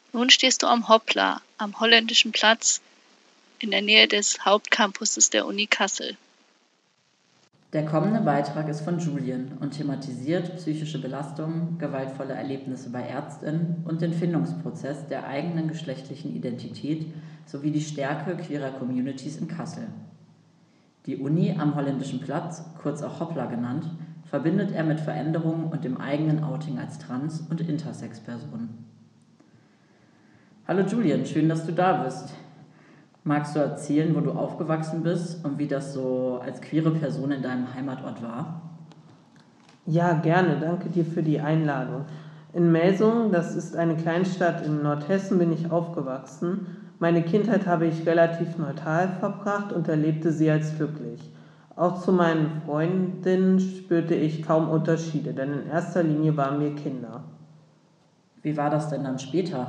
Nun stehst du am Hoppla, am Holländischen Platz in der Nähe des Hauptcampuses der Uni Kassel. Der kommende Beitrag ist von Julian und thematisiert psychische Belastungen, gewaltvolle Erlebnisse bei ÄrztInnen und den Findungsprozess der eigenen geschlechtlichen Identität sowie die Stärke queerer Communities in Kassel. Die Uni am Holländischen Platz, kurz auch Hoppla genannt, verbindet er mit Veränderungen und dem eigenen Outing als Trans- und Intersex-Person. Hallo Julian, schön, dass du da bist. Magst du erzählen, wo du aufgewachsen bist und wie das so als queere Person in deinem Heimatort war? Ja, gerne. Danke dir für die Einladung. In Melsungen, das ist eine Kleinstadt in Nordhessen, bin ich aufgewachsen. Meine Kindheit habe ich relativ neutral verbracht und erlebte sie als glücklich. Auch zu meinen Freundinnen spürte ich kaum Unterschiede, denn in erster Linie waren wir Kinder. Wie war das denn dann später?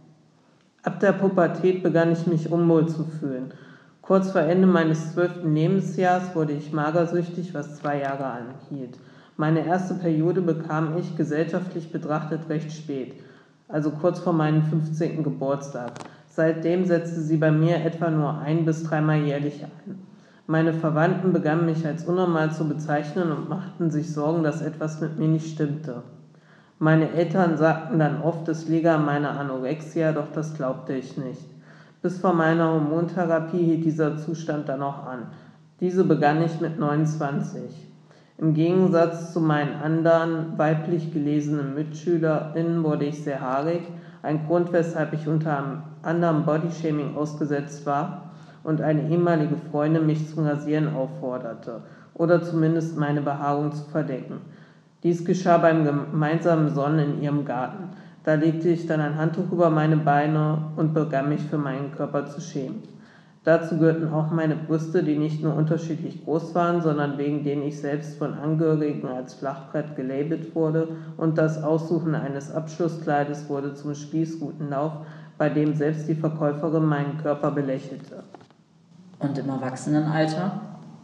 Ab der Pubertät begann ich mich unwohl zu fühlen. Kurz vor Ende meines 12. Lebensjahres wurde ich magersüchtig, was 2 Jahre anhielt. Meine erste Periode bekam ich gesellschaftlich betrachtet recht spät, also kurz vor meinem 15. Geburtstag. Seitdem setzte sie bei mir etwa nur 1- bis 3-mal jährlich ein. Meine Verwandten begannen mich als unnormal zu bezeichnen und machten sich Sorgen, dass etwas mit mir nicht stimmte. Meine Eltern sagten dann oft, es liege an meiner Anorexia, doch das glaubte ich nicht. Bis vor meiner Hormontherapie hielt dieser Zustand dann auch an. Diese begann ich mit 29. Im Gegensatz zu meinen anderen weiblich gelesenen MitschülerInnen wurde ich sehr haarig, ein Grund, weshalb ich unter anderem Bodyshaming ausgesetzt war und eine ehemalige Freundin mich zum Rasieren aufforderte oder zumindest meine Behaarung zu verdecken. Dies geschah beim gemeinsamen Sonnen in ihrem Garten. Da legte ich dann ein Handtuch über meine Beine und begann mich für meinen Körper zu schämen. Dazu gehörten auch meine Brüste, die nicht nur unterschiedlich groß waren, sondern wegen denen ich selbst von Angehörigen als Flachbrett gelabelt wurde, und das Aussuchen eines Abschlusskleides wurde zum Spießrutenlauf, bei dem selbst die Verkäuferin meinen Körper belächelte. Und im Erwachsenenalter?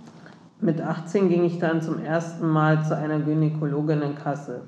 Mit 18 ging ich dann zum ersten Mal zu einer Gynäkologin in Kassel.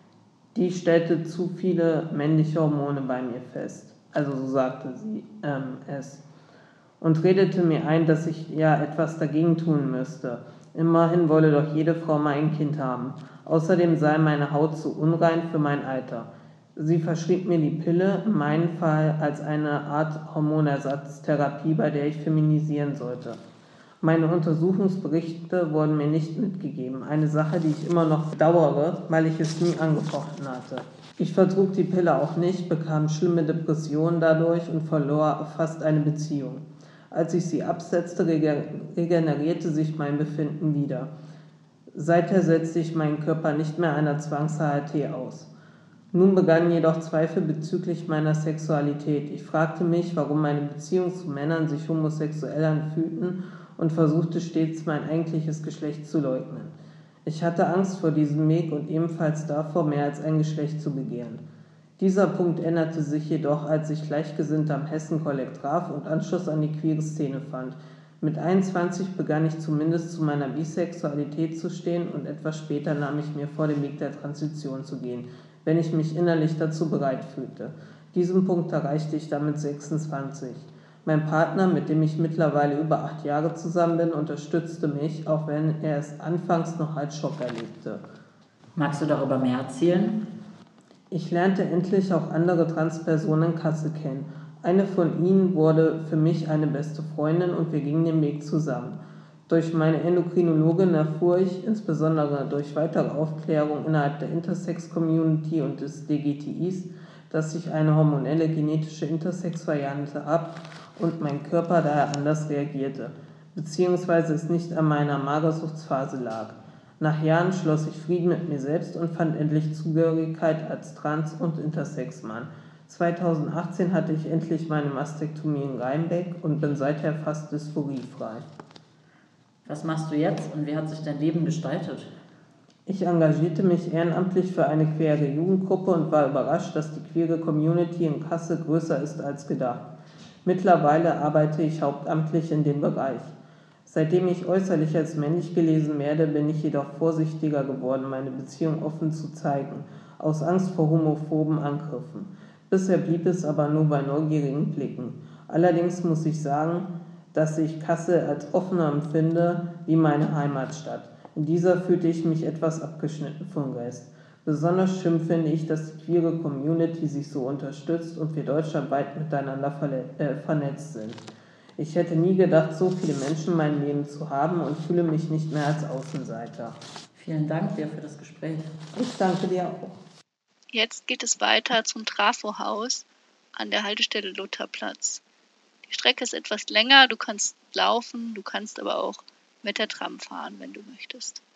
Die stellte zu viele männliche Hormone bei mir fest, also so sagte sie es, und redete mir ein, dass ich ja etwas dagegen tun müsste. Immerhin wolle doch jede Frau mal ein Kind haben. Außerdem sei meine Haut zu unrein für mein Alter. Sie verschrieb mir die Pille, in meinem Fall als eine Art Hormonersatztherapie, bei der ich feminisieren sollte. Meine Untersuchungsberichte wurden mir nicht mitgegeben, eine Sache, die ich immer noch bedauere, weil ich es nie angefochten hatte. Ich vertrug die Pille auch nicht, bekam schlimme Depressionen dadurch und verlor fast eine Beziehung. Als ich sie absetzte, regenerierte sich mein Befinden wieder. Seither setzte ich meinen Körper nicht mehr einer Zwangs-HRT aus. Nun begannen jedoch Zweifel bezüglich meiner Sexualität. Ich fragte mich, warum meine Beziehungen zu Männern sich homosexuell anfühlten und versuchte stets, mein eigentliches Geschlecht zu leugnen. Ich hatte Angst vor diesem Weg und ebenfalls davor, mehr als ein Geschlecht zu begehren. Dieser Punkt änderte sich jedoch, als ich Gleichgesinnte am Hessen-Kolleg traf und Anschluss an die queere Szene fand. Mit 21 begann ich zumindest zu meiner Bisexualität zu stehen und etwas später nahm ich mir vor, den Weg der Transition zu gehen, wenn ich mich innerlich dazu bereit fühlte. Diesen Punkt erreichte ich dann mit 26. Mein Partner, mit dem ich mittlerweile über 8 Jahre zusammen bin, unterstützte mich, auch wenn er es anfangs noch als Schock erlebte. Magst du darüber mehr erzählen? Ich lernte endlich auch andere Transpersonen in Kassel kennen. Eine von ihnen wurde für mich eine beste Freundin und wir gingen den Weg zusammen. Durch meine Endokrinologin erfuhr ich, insbesondere durch weitere Aufklärung innerhalb der Intersex-Community und des DGTIs, dass ich eine hormonelle genetische Intersex-Variante habe und mein Körper daher anders reagierte, beziehungsweise es nicht an meiner Magersuchtsphase lag. Nach Jahren schloss ich Frieden mit mir selbst und fand endlich Zugehörigkeit als Trans- und Intersex-Mann. 2018 hatte ich endlich meine Mastektomie in Rheinbeck und bin seither fast dysphoriefrei. Was machst du jetzt und wie hat sich dein Leben gestaltet? Ich engagierte mich ehrenamtlich für eine queere Jugendgruppe und war überrascht, dass die queere Community in Kassel größer ist als gedacht. Mittlerweile arbeite ich hauptamtlich in dem Bereich. Seitdem ich äußerlich als männlich gelesen werde, bin ich jedoch vorsichtiger geworden, meine Beziehung offen zu zeigen, aus Angst vor homophoben Angriffen. Bisher blieb es aber nur bei neugierigen Blicken. Allerdings muss ich sagen, dass ich Kassel als offener empfinde wie meine Heimatstadt. In dieser fühlte ich mich etwas abgeschnitten vom Rest. Besonders schön finde ich, dass die queere Community sich so unterstützt und wir deutschlandweit miteinander vernetzt sind. Ich hätte nie gedacht, so viele Menschen in meinem Leben zu haben und fühle mich nicht mehr als Außenseiter. Vielen Dank dir für das Gespräch. Ich danke dir auch. Jetzt geht es weiter zum Trafohaus an der Haltestelle Lutherplatz. Die Strecke ist etwas länger, du kannst laufen, du kannst aber auch mit der Tram fahren, wenn du möchtest.